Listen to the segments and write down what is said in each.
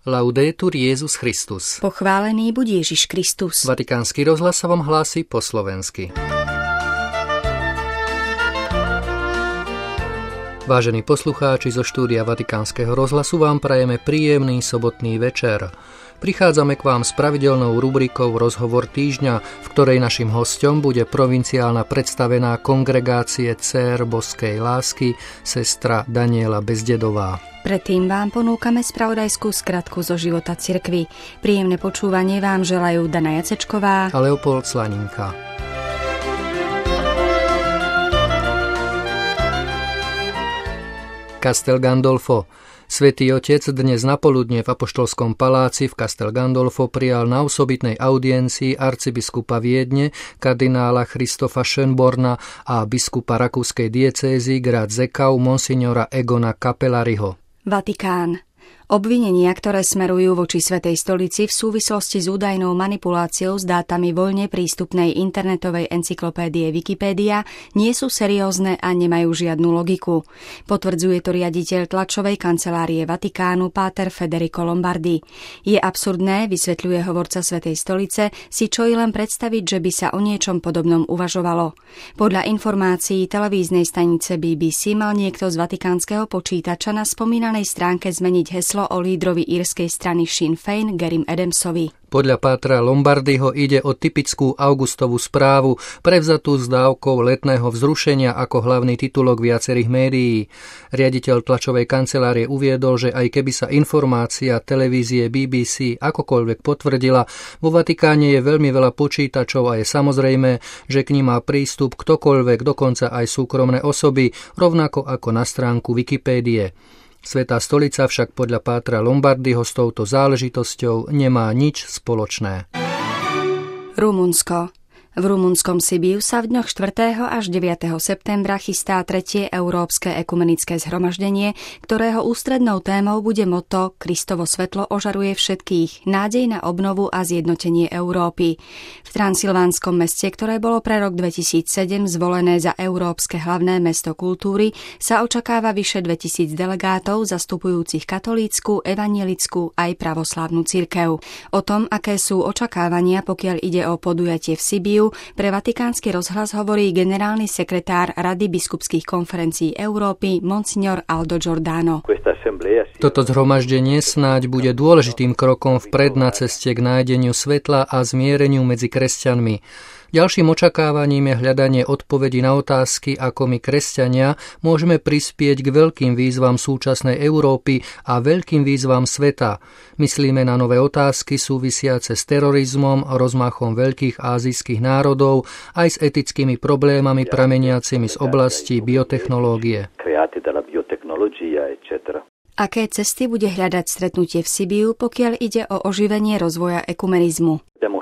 Laudetur Jesus Christus. Pochválený buď Ježiš Kristus. Vatikánsky rozhlas sa vám hlási po slovensky. Vážení poslucháči, zo štúdia Vatikánskeho rozhlasu vám prajeme príjemný sobotný večer. Prichádzame k vám s pravidelnou rubrikou Rozhovor týždňa, v ktorej našim hosťom bude provinciálna predstavená kongregácie Dcér boskej lásky, sestra Daniela Bezdedová. Predtým vám ponúkame spravodajskú skratku zo života cirkvi. Príjemné počúvanie vám želajú Dana Jacečková a Leopold Slaninka. Castel Gandolfo. Svätý Otec dnes napoludne v Apoštolskom paláci v Castel Gandolfo prijal na osobitnej audiencii arcibiskupa Viedne, kardinála Christofa Schönborna a biskupa rakúskej diecézy Graz-Zechau monsignora Egona Capellariho. Vatikán. Obvinenia, ktoré smerujú voči Svätej stolici v súvislosti s údajnou manipuláciou s dátami voľne prístupnej internetovej encyklopédie Wikipédia, nie sú seriózne a nemajú žiadnu logiku. Potvrdzuje to riaditeľ tlačovej kancelárie Vatikánu páter Federico Lombardi. Je absurdné, vysvetľuje hovorca Svätej stolice, si čo i len predstaviť, že by sa o niečom podobnom uvažovalo. Podľa informácií televíznej stanice BBC mal niekto z vatikánskeho počítača na spomínanej stránke zmeniť heslo o lídrovi írskej strany Sinn Féin Gerim Adamsovi. Podľa pátra Lombardiho ide o typickú augustovú správu, prevzatú s dávkou letného vzrušenia ako hlavný titulok viacerých médií. Riaditeľ tlačovej kancelárie uviedol, že aj keby sa informácia televízie BBC akokoľvek potvrdila, vo Vatikáne je veľmi veľa počítačov a je samozrejme, že k nim má prístup ktokoľvek, dokonca aj súkromné osoby, rovnako ako na stránku Wikipédie. Svätá stolica však podľa pátra Lombardiho s touto záležitosťou nemá nič spoločné. Rumunsko. V rumunskom Sibiu sa v dňoch 4. až 9. septembra chystá 3. Európske ekumenické zhromaždenie, ktorého ústrednou témou bude motto Kristovo svetlo ožaruje všetkých, nádej na obnovu a zjednotenie Európy. V transylvánskom meste, ktoré bolo pre rok 2007 zvolené za Európske hlavné mesto kultúry, sa očakáva vyše 2000 delegátov zastupujúcich katolícku, evanjelickú aj pravoslávnu cirkev. O tom, aké sú očakávania, pokiaľ ide o podujatie v Sibiu, pre Vatikánsky rozhlas hovorí generálny sekretár Rady biskupských konferencií Európy monsignor Aldo Giordano. Toto zhromaždenie snáď bude dôležitým krokom vpred na ceste k nájdeniu svetla a zmiereniu medzi kresťanmi. Ďalším očakávaním je hľadanie odpovedí na otázky, ako my kresťania môžeme prispieť k veľkým výzvam súčasnej Európy a veľkým výzvam sveta. Myslíme na nové otázky súvisiace s terorizmom, rozmachom veľkých ázijských národov, aj s etickými problémami prameniacimi z oblasti biotechnológie. Aké cesty bude hľadať stretnutie v Sibiu, pokiaľ ide o oživenie rozvoja ekumenizmu?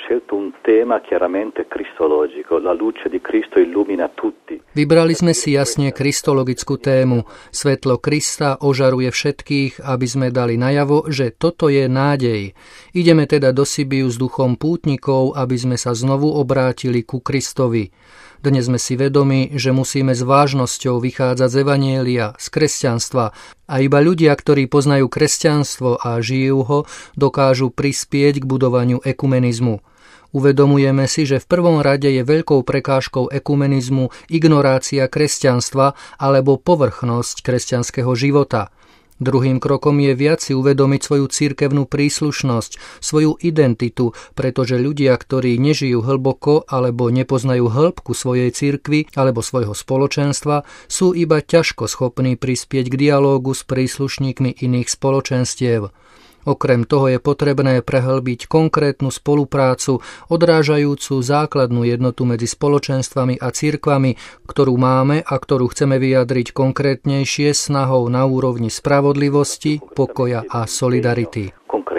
Vybrali sme si jasne kristologickú tému. Svetlo Krista ožaruje všetkých, aby sme dali najavo, že toto je nádej. Ideme teda do Sibiu s duchom pútnikov, aby sme sa znovu obrátili ku Kristovi. Dnes sme si vedomi, že musíme s vážnosťou vychádzať z evanjelia, z kresťanstva a iba ľudia, ktorí poznajú kresťanstvo a žijú ho, dokážu prispieť k budovaniu ekumenizmu. Uvedomujeme si, že v prvom rade je veľkou prekážkou ekumenizmu ignorácia kresťanstva alebo povrchnosť kresťanského života. Druhým krokom je viac si uvedomiť svoju cirkevnú príslušnosť, svoju identitu, pretože ľudia, ktorí nežijú hlboko alebo nepoznajú hĺbku svojej cirkvi alebo svojho spoločenstva, sú iba ťažko schopní prispieť k dialógu s príslušníkmi iných spoločenstiev. Okrem toho je potrebné prehlbiť konkrétnu spoluprácu, odrážajúcu základnú jednotu medzi spoločenstvami a cirkvami, ktorú máme a ktorú chceme vyjadriť konkrétnejšie snahou na úrovni spravodlivosti, pokoja a solidarity.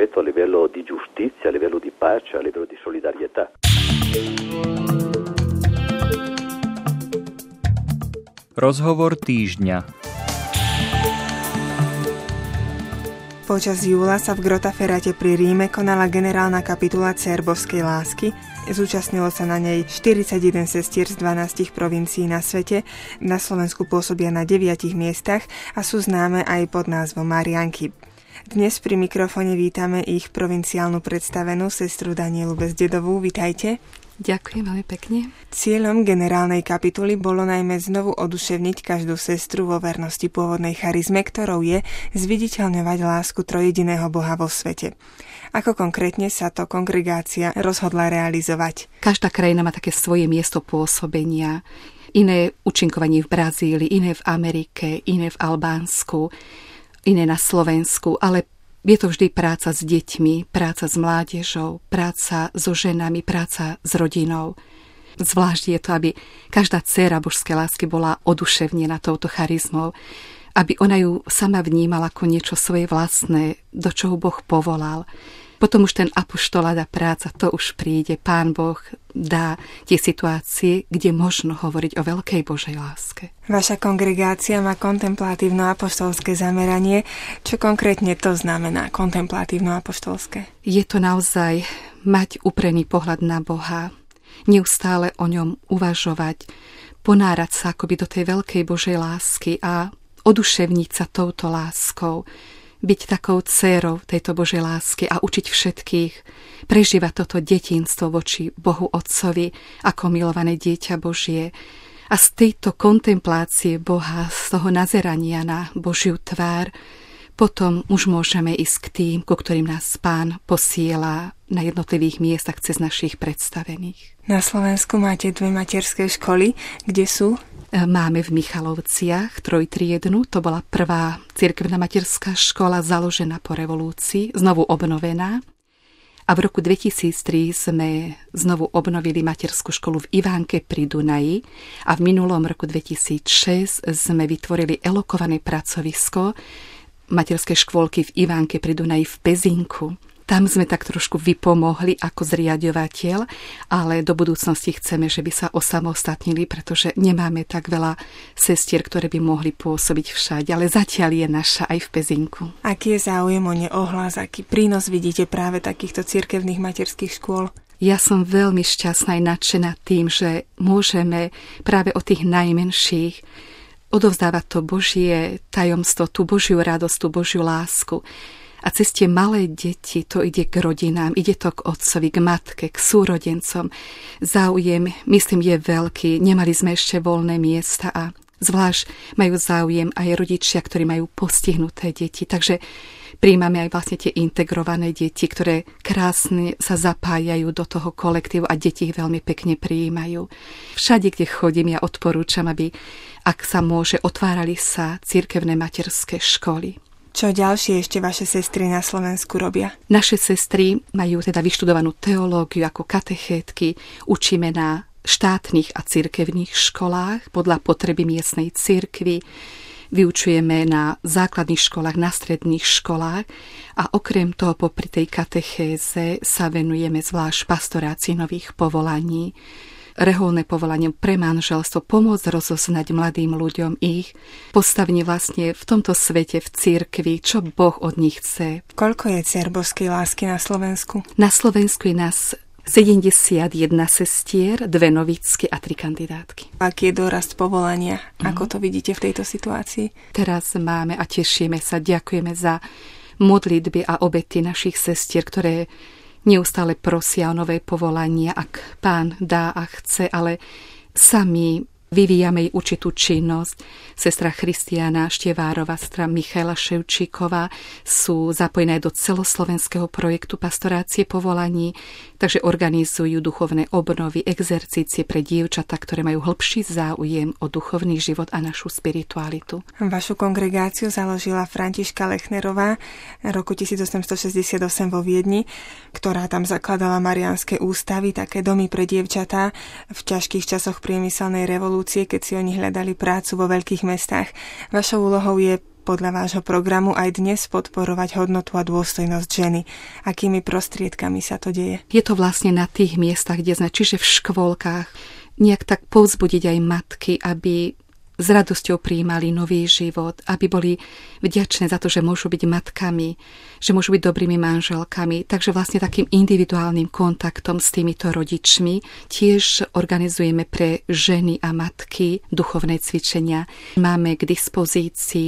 Rozhovor týždňa. Počas júla sa v Grottaferrate pri Ríme konala generálna kapitula Dcér boskej lásky. Zúčastnilo sa na nej 41 sestier z 12 provincií na svete. Na Slovensku pôsobia na 9 miestach a sú známe aj pod názvom Mariánky. Dnes pri mikrofóne vítame ich provinciálnu predstavenú, sestru Danielu Bezdedovú. Vitajte. Ďakujem veľmi pekne. Cieľom generálnej kapituly bolo najmä znovu oduševniť každú sestru vo vernosti pôvodnej charizme, ktorou je zviditeľňovať lásku trojjediného Boha vo svete. Ako konkrétne sa to kongregácia rozhodla realizovať? Každá krajina má také svoje miesto pôsobenia. Iné účinkovanie v Brazílii, iné v Amerike, iné v Albánsku, iné na Slovensku, ale je to vždy práca s deťmi, práca s mládežou, práca so ženami, práca s rodinou. Zvlášť je to, aby každá dcéra božskej lásky bola oduševnená touto charizmou, aby ona ju sama vnímala ako niečo svoje vlastné, do čoho Boh povolal. Potom už ten apoštolát a práca, to už príde. Pán Boh dá tie situácie, kde možno hovoriť o veľkej Božej láske. Vaša kongregácia má kontemplatívno-apoštolské zameranie. Čo konkrétne to znamená, kontemplatívno-apoštolské? Je to naozaj mať uprený pohľad na Boha, neustále o ňom uvažovať, ponárať sa akoby do tej veľkej Božej lásky a oduševniť sa touto láskou, byť takou dcérou tejto Božej lásky a učiť všetkých prežívať toto detinstvo voči Bohu Otcovi ako milované dieťa Božie. A z tejto kontemplácie Boha, z toho nazerania na Božiu tvár, potom už môžeme ísť k tým, ku ktorým nás Pán posiela na jednotlivých miestach cez našich predstavených. Na Slovensku máte 2 materské školy. Kde sú? Máme v Michalovciach trojtriednu, to bola prvá cirkevná materská škola založená po revolúcii, znovu obnovená. A v roku 2003 sme znovu obnovili materskú školu v Ivánke pri Dunaji a v minulom roku 2006 sme vytvorili elokované pracovisko materskej škôlky v Ivánke pri Dunaji v Pezinku. Tam sme tak trošku vypomohli ako zriaďovateľ, ale do budúcnosti chceme, že by sa osamostatnili, pretože nemáme tak veľa sestier, ktoré by mohli pôsobiť všade, ale zatiaľ je naša aj v Pezinku. Aký je záujem o ne, ohlas, aký prínos vidíte práve takýchto cirkevných materských škôl? Ja som veľmi šťastná aj nadšená tým, že môžeme práve o tých najmenších odovzdávať to Božie tajomstvo, tú Božiu radosť, tú Božiu lásku. A cez tie malé deti to ide k rodinám, ide to k otcovi, k matke, k súrodencom. Záujem, myslím, je veľký. Nemali sme ešte voľné miesta a zvlášť majú záujem aj rodičia, ktorí majú postihnuté deti. Takže prijímame aj vlastne tie integrované deti, ktoré krásne sa zapájajú do toho kolektívu a deti ich veľmi pekne prijímajú. Všade, kde chodím, ja odporúčam, aby, ak sa môže, otvárali sa cirkevné materské školy. Čo ďalšie ešte vaše sestry na Slovensku robia? Naše sestry majú teda vyštudovanú teológiu ako katechétky, učíme na štátnych a cirkevných školách podľa potreby miestnej cirkvi, vyučujeme na základných školách, na stredných školách a okrem toho popri tej katechéze sa venujeme zvlášť pastorácii nových povolaní, reholné povolanie pre manželstvo, pomôcť rozoznať mladým ľuďom ich postavenie vlastne v tomto svete, v cirkvi, čo Boh od nich chce. Koľko je dcér božskej lásky na Slovensku? Na Slovensku je nás 71 sestier, 2 novicky a 3 kandidátky. Aký je dorast povolania? Ako to vidíte v tejto situácii? Teraz máme a tešíme sa, ďakujeme za modlitby a obety našich sestier, ktoré neustále prosia o nové povolania, ak Pán dá a chce, ale sami vyvíjame určitú činnosť. Sestra Christiana Števárova, sestra Michaela Ševčíková sú zapojené do celoslovenského projektu pastorácie povolaní, takže organizujú duchovné obnovy, exercície pre dievčatá, ktoré majú hlbší záujem o duchovný život a našu spiritualitu. Vašu kongregáciu založila Františka Lechnerová roku 1868 vo Viedni, ktorá tam zakladala mariánske ústavy, také domy pre dievčatá v ťažkých časoch priemyselnej revolúcie, keď si oni hľadali prácu vo veľkých mestách. Vašou úlohou je podľa vášho programu aj dnes podporovať hodnotu a dôstojnosť ženy. Akými prostriedkami sa to deje? Je to vlastne na tých miestach, kde sme, čiže v škôlkach, nejak tak povzbudiť aj matky, aby s radosťou prijímali nový život, aby boli vďačné za to, že môžu byť matkami, že môžu byť dobrými manželkami. Takže vlastne takým individuálnym kontaktom s týmito rodičmi tiež organizujeme pre ženy a matky duchovné cvičenia. Máme k dispozícii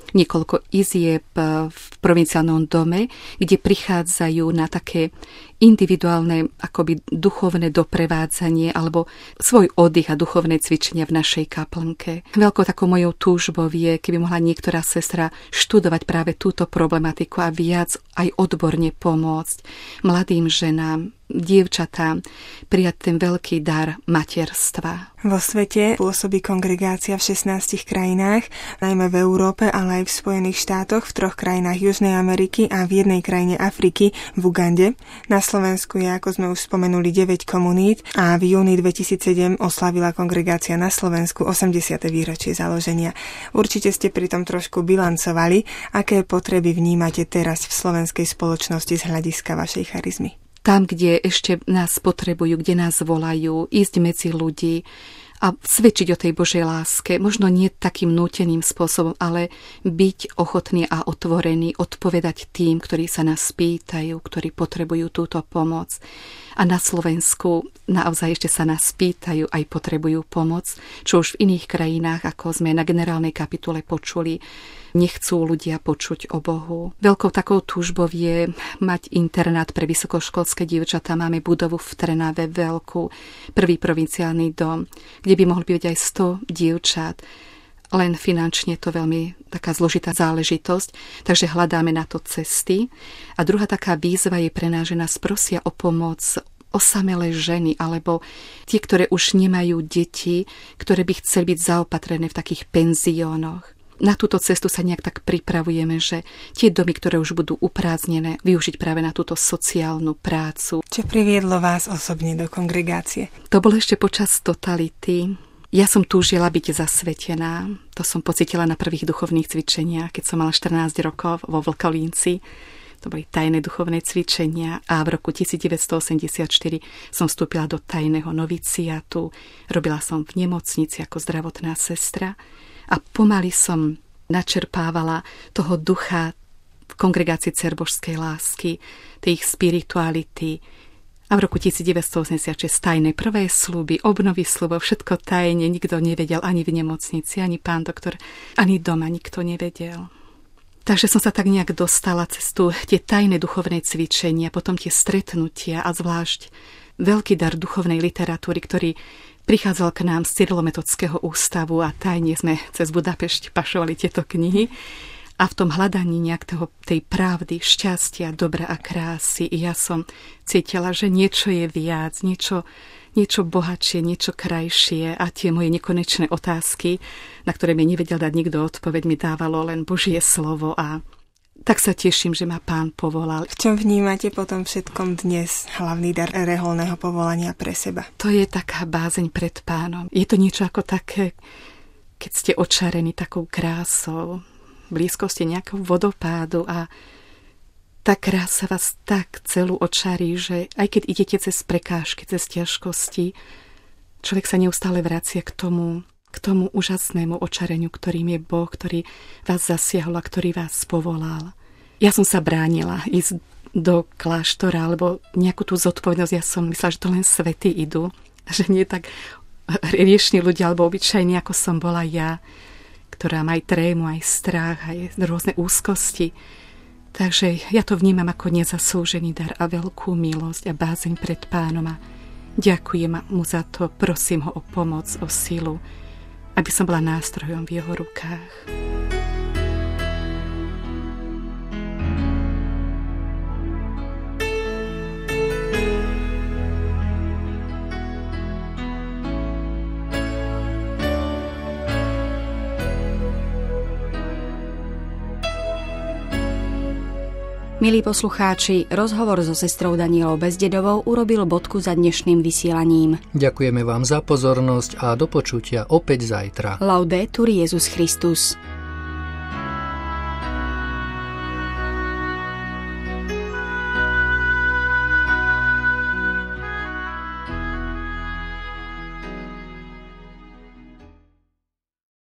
niekoľko izieb v provinciálnom dome, kde prichádzajú na také individuálne akoby duchovné doprevádzanie alebo svoj oddych a duchovné cvičenia v našej kaplnke. Veľkou takou mojou túžbou je, keby mohla niektorá sestra študovať práve túto problematiku a viac aj odborne pomôcť mladým ženám, dievčatám prijať ten veľký dar materstva. Vo svete pôsobí kongregácia v 16 krajinách, najmä v Európe, ale aj v Spojených štátoch, v 3 krajinách Južnej Ameriky a v 1 krajine Afriky, v Ugande. Na Slovensku je, ako sme už spomenuli, 9 komunít a v júni 2007 oslavila kongregácia na Slovensku 80. výročie založenia. Určite ste pri tom trošku bilancovali, aké potreby vnímate teraz v slovenskej spoločnosti z hľadiska vašej charizmy. Tam, kde ešte nás potrebujú, kde nás volajú, ísť medzi ľudí a svedčiť o tej Božej láske. Možno nie takým núteným spôsobom, ale byť ochotný a otvorený, odpovedať tým, ktorí sa nás pýtajú, ktorí potrebujú túto pomoc. A na Slovensku naozaj ešte sa nás pýtajú, aj potrebujú pomoc, čo už v iných krajinách, ako sme na generálnej kapitule počuli, nechcú ľudia počuť o Bohu. Veľkou takou túžbou je mať internát pre vysokoškolské dievčatá. Máme budovu v Trnave veľkú, prvý provinciálny dom, kde by mohli byť aj 100 dievčat. Len finančne to veľmi taká zložitá záležitosť, takže hľadáme na to cesty. A druhá taká výzva je pre nás, že nás prosia o pomoc osamelé ženy, alebo tie, ktoré už nemajú deti, ktoré by chceli byť zaopatrené v takých penziónoch. Na túto cestu sa nejak tak pripravujeme, že tie domy, ktoré už budú uprázdnené, využiť práve na túto sociálnu prácu. Čo priviedlo vás osobne do kongregácie? To bolo ešte počas totality. Ja som túžila byť zasvetená. To som pocítila na prvých duchovných cvičeniach, keď som mala 14 rokov vo Vlkolínci. To boli tajné duchovné cvičenia a v roku 1984 som vstúpila do tajného noviciátu. Robila som v nemocnici ako zdravotná sestra a pomaly som načerpávala toho ducha kongregácie Dcér Božskej lásky, tej ich spirituality. A v roku 1986 tajné prvé sľuby, obnovy sľubov, všetko tajne, nikto nevedel, ani v nemocnici, ani pán doktor, ani doma nikto nevedel. Takže som sa tak nejak dostala cez tie tajné duchovné cvičenia, potom tie stretnutia a zvlášť veľký dar duchovnej literatúry, ktorý prichádzal k nám z Cyrilometodského ústavu a tajne sme cez Budapešť pašovali tieto knihy. A v tom hľadaní nejak tej pravdy, šťastia, dobra a krásy ja som cítila, že niečo je viac, niečo bohatšie, niečo krajšie a tie moje nekonečné otázky, na ktoré mi nevedel dať nikto odpoveď, mi dávalo len Božie slovo a tak sa teším, že ma Pán povolal. V čom vnímate potom všetkom dnes hlavný dar reholného povolania pre seba? To je taká bázeň pred Pánom. Je to niečo ako také, keď ste očarení takou krásou, blízkosti nejakého vodopádu a tá krása vás tak celú očarí, že aj keď idete cez prekážky, cez ťažkosti, človek sa neustále vracia k tomu úžasnému očareniu, ktorým je Boh, ktorý vás zasiahol a ktorý vás povolal. Ja som sa bránila ísť do kláštora, alebo nejakú tú zodpovednosť, ja som myslela, že to len svätí idú, že nie tak riešni ľudia, alebo obyčajní, ako som bola ja, ktorá má aj trému, aj strach, aj rôzne úzkosti. Takže ja to vnímam ako nezaslúžený dar a veľkú milosť a bázeň pred Pánom a ďakujem mu za to, prosím ho o pomoc, o silu, aby som bola nástrojom v jeho rukách. Milí poslucháči, rozhovor so sestrou Danielou Bezdedovou urobil bodku za dnešným vysielaním. Ďakujeme vám za pozornosť a do počutia opäť zajtra. Laudetur Jesus Christus.